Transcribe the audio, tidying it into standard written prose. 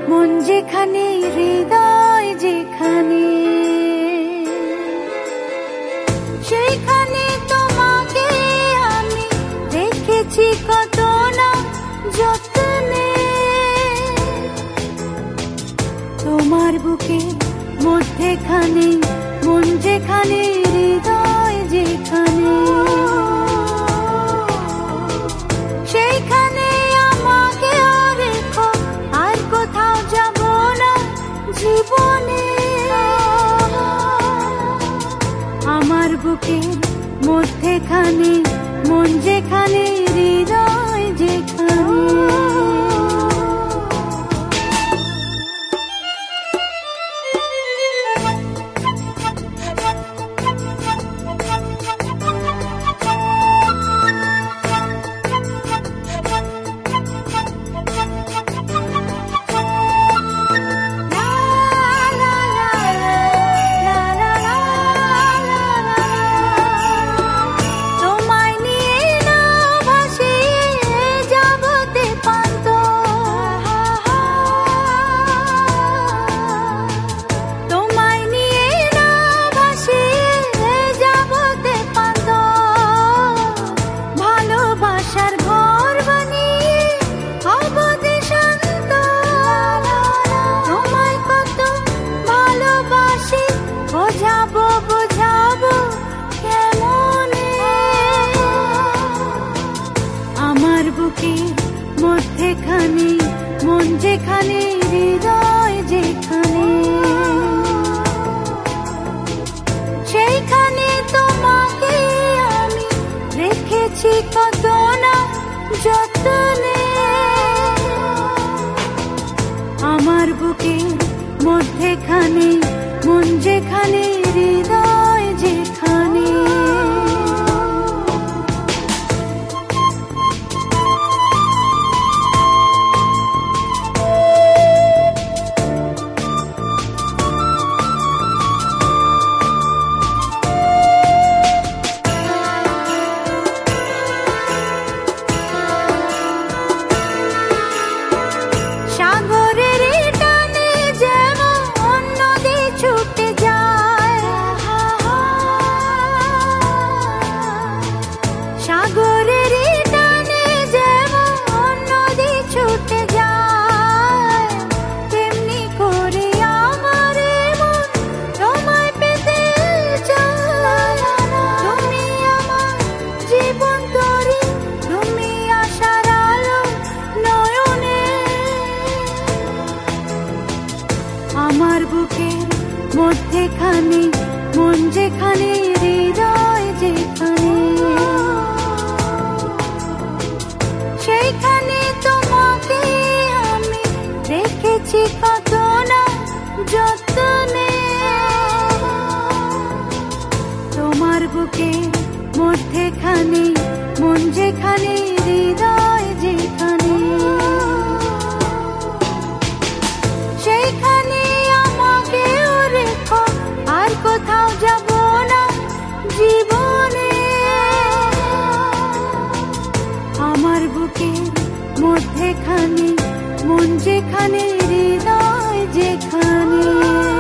মন যেখানে হৃদয় যেখানে, সেইখানে তোমাকে আমি দেখেছি কত না যত্নে। তোমার বুকের মধ্যেখানে মন যেখানে হৃদয় যেখানে, সেইখানে আমাকে রেখো, আর কোথাও যাব না জীবনে। আমার বুকের মধ্যেখানে মন যেখানে হৃদয় যেখানে। মধ্যেখানে মন যেখানে হৃদয় যেখানে, সেইখানে তোমাকে আমি রেখেছি কত না যত্নে। আমার বুকের মধ্যেখানে মন যেখানে হৃদয় যেখানে। আমার বুকের মধ্যেখানে মন যেখানে হৃদয় যেখানে, সেইখানে তোমাকে আমি রেখেছি কত না যত্নে। তোমার বুকের মধ্যেখানে মন যেখানে হৃদয় যেখানে, সেইখানে আমাকে রেখো, আর কোথাও যাব না জীবনে। আমার বুকের মধ্যেখানে মন যেখানে হৃদয় যেখানে।